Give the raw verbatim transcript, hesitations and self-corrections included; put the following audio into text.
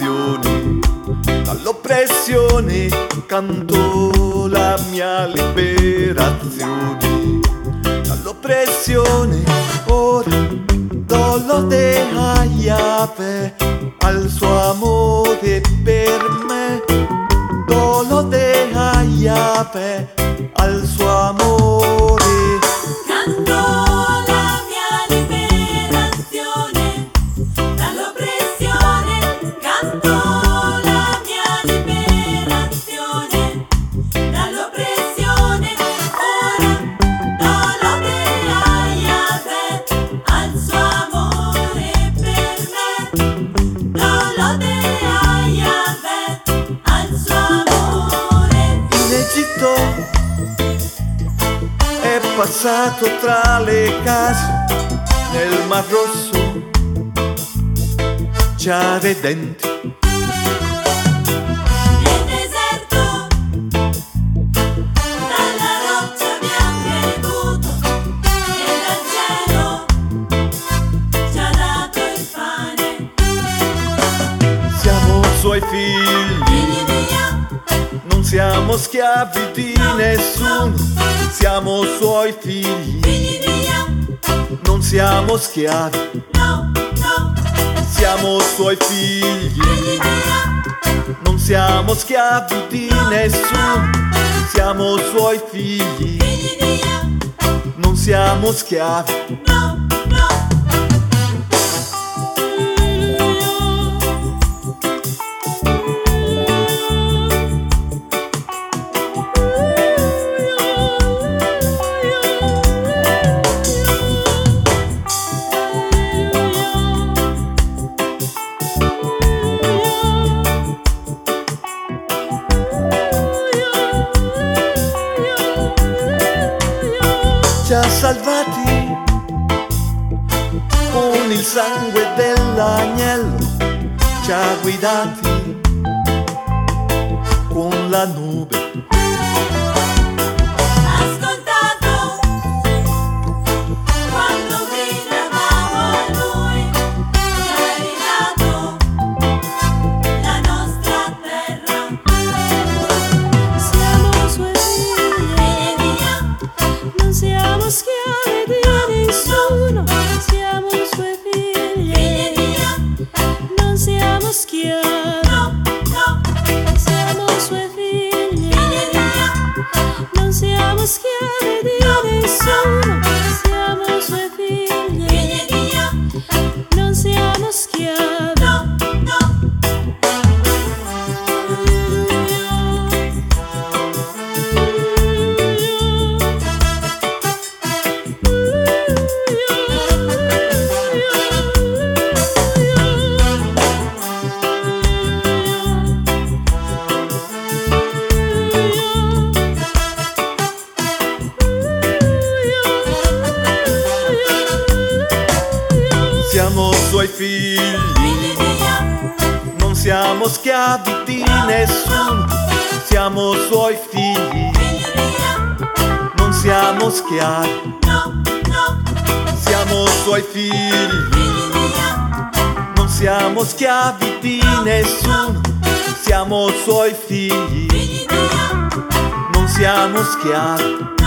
liberazione. Dall'oppressione canto la mia liberazione. Dall'oppressione ora do lode a Yahweh, al suo amore per me. Do lode a Yahweh, al suo amore. Canto la mia liberazione dall'oppressione, canto la mia liberazione dall'oppressione. Ora do lode a Yahweh, al suo amore per me. Do lode a Yahweh, al suo amore. In Egitto è passato tra le case, nel Mar Rosso già redenti. Nel deserto dalla roccia abbiamo bevuto e dal cielo ci ha dato il pane. Siamo suoi figli, Figli di Yah, non siamo schiavi di nessuno. Siamo suoi figli, figli di Yah, non siamo schiavi. no, no. Siamo suoi figli, Figli di Yah, non siamo schiavi di nessuno. Siamo suoi figli, figli di Yah, non siamo schiavi. no, no. Ci ha salvati con il sangue dell'agnello, ci ha guidati con la nube. Ascoltato quando gridavamo a Lui, ci ha ridato la nostra terra. Siamo suoi figli, Figli di Yah, non siamo schiavi di nessuno. Siamo suoi figli figli, di Yah, non siamo schiavi. no, no. Siamo suoi figli, Figli di Yah, non siamo schiavi di nessuno. Siamo suoi figli, figli di Yah, non siamo schiavi. no, no. Siamo suoi figli, Figli di Yah, non siamo schiavi di nessuno. Siamo suoi figli, figli di Yah, non siamo schiavi. no, no. Siamo suoi figli, Figli di Yah, non siamo schiavi di nessuno. Siamo suoi figli, figli di Yah, non siamo schiavi.